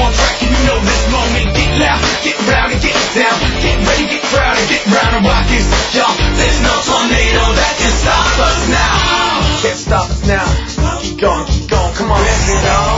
on track, and you know this moment. Get loud, get round and get down. Get ready, get proud and get round and rock it, y'all. There's no tornado that can stop us now. Can't stop us now. Keep going, come on.